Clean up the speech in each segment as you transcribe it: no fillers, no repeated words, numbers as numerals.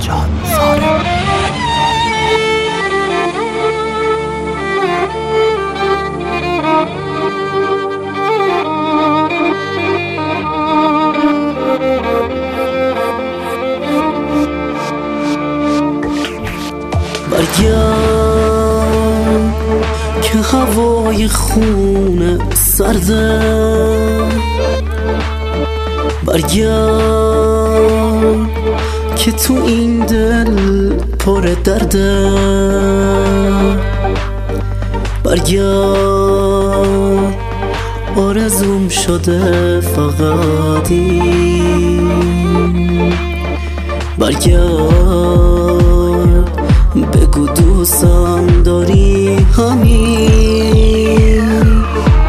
جان سالم. برگرد که هوای خونه سرده، برگرد که تو این دل پر درده، برگرد آرزوم شده فقط این، برگرد بگو دوستم داری همین،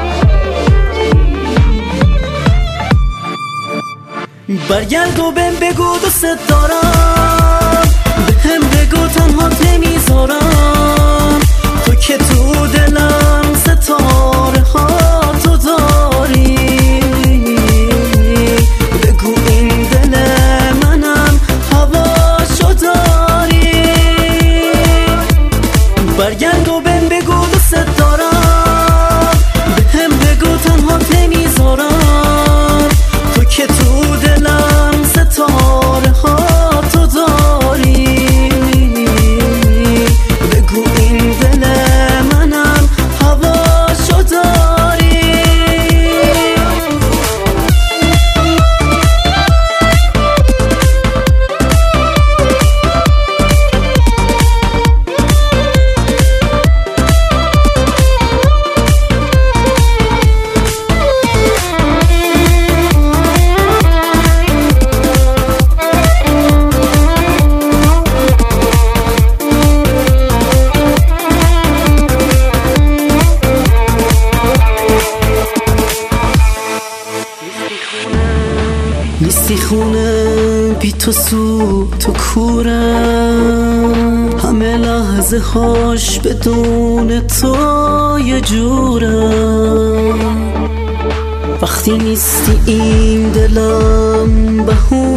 برگرد و بهم بگو دوست دارم، بهم بگو تنها نمیذارم، تو که تو دلم ستاره ها تو داری، بگو این دل منم هواشو داری، برگرد و بهم بگو دوست دارم، بهم بگو تنها نمیذارم، تو که تو دلم ستاره ها تو داری، بگو این دل منم هواشو داری. نیستی خونه بی تو سوت و کوره، همه لحظه هاش بدون تو یه جوره، وقتی نیستی این دلم بهونه